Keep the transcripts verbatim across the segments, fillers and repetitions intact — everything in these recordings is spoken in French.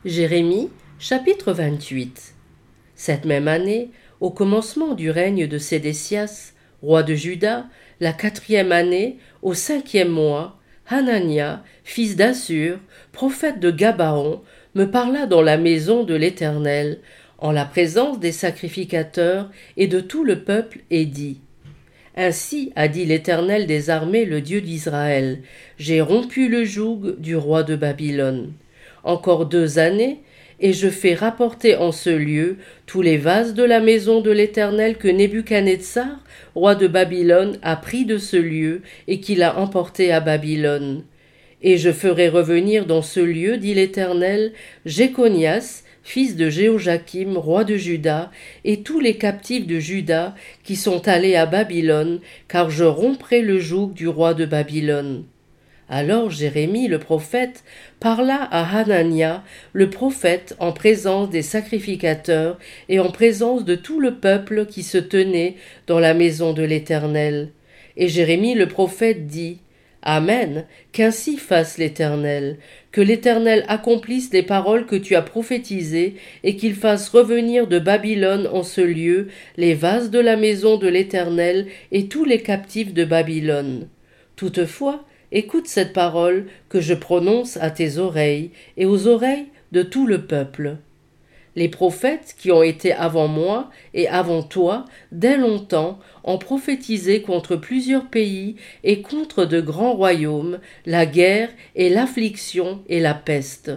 Jérémie, chapitre vingt-huit. Cette même année, au commencement du règne de Sédécias, roi de Juda, la quatrième année, au cinquième mois, Hanania, fils d'Assur, prophète de Gabaon, me parla dans la maison de l'Éternel, en la présence des sacrificateurs et de tout le peuple, et dit : Ainsi a dit l'Éternel des armées, le Dieu d'Israël, j'ai rompu le joug du roi de Babylone. Encore deux années, et je fais rapporter en ce lieu tous les vases de la maison de l'Éternel que Nebuchadnezzar, roi de Babylone, a pris de ce lieu et qu'il a emporté à Babylone. Et je ferai revenir dans ce lieu, dit l'Éternel, Jéconias, fils de Jéhojakim, roi de Juda, et tous les captifs de Juda qui sont allés à Babylone, car je romprai le joug du roi de Babylone. Alors Jérémie le prophète parla à Hanania le prophète en présence des sacrificateurs et en présence de tout le peuple qui se tenait dans la maison de l'Éternel. Et Jérémie le prophète dit : Amen, qu'ainsi fasse l'Éternel, que l'Éternel accomplisse les paroles que tu as prophétisées et qu'il fasse revenir de Babylone en ce lieu les vases de la maison de l'Éternel et tous les captifs de Babylone. Toutefois, écoute cette parole que je prononce à tes oreilles et aux oreilles de tout le peuple. Les prophètes qui ont été avant moi et avant toi, dès longtemps, ont prophétisé contre plusieurs pays et contre de grands royaumes, la guerre et l'affliction et la peste.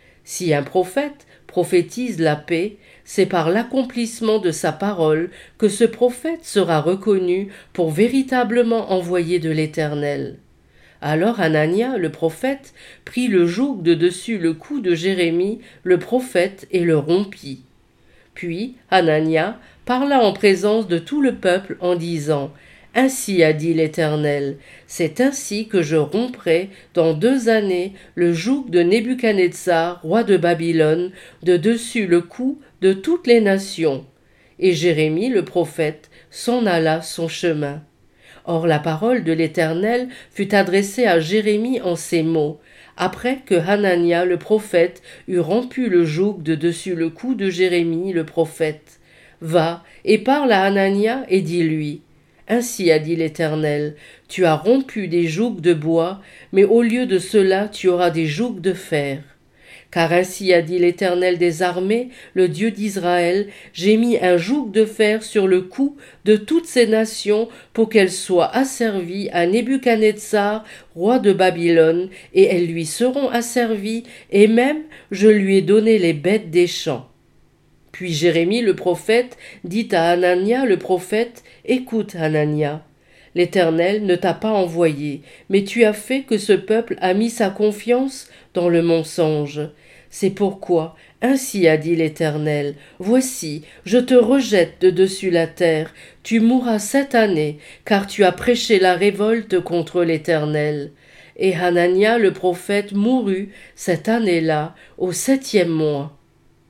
Si un prophète prophétise la paix, c'est par l'accomplissement de sa parole que ce prophète sera reconnu pour véritablement envoyé de l'Éternel. Alors Hanania, le prophète, prit le joug de dessus le cou de Jérémie, le prophète, et le rompit. Puis Hanania parla en présence de tout le peuple en disant : Ainsi a dit l'Éternel, c'est ainsi que je romprai dans deux années le joug de Nebuchadnezzar, roi de Babylone, de dessus le cou de toutes les nations. Et Jérémie, le prophète, s'en alla son chemin. Or la parole de l'Éternel fut adressée à Jérémie en ces mots, après que Hanania le prophète eut rompu le joug de dessus le cou de Jérémie le prophète. Va et parle à Hanania et dis-lui : Ainsi a dit l'Éternel, tu as rompu des jougs de bois, mais au lieu de cela tu auras des jougs de fer. Car ainsi a dit l'Éternel des armées, le Dieu d'Israël, j'ai mis un joug de fer sur le cou de toutes ces nations pour qu'elles soient asservies à Nebuchadnezzar, roi de Babylone, et elles lui seront asservies, et même je lui ai donné les bêtes des champs. Puis Jérémie le prophète dit à Hanania le prophète : Écoute, Hanania. L'Éternel ne t'a pas envoyé, mais tu as fait que ce peuple a mis sa confiance dans le mensonge. C'est pourquoi, ainsi a dit l'Éternel, voici, je te rejette de dessus la terre, tu mourras cette année, car tu as prêché la révolte contre l'Éternel. Et Hanania le prophète mourut cette année-là, au septième mois.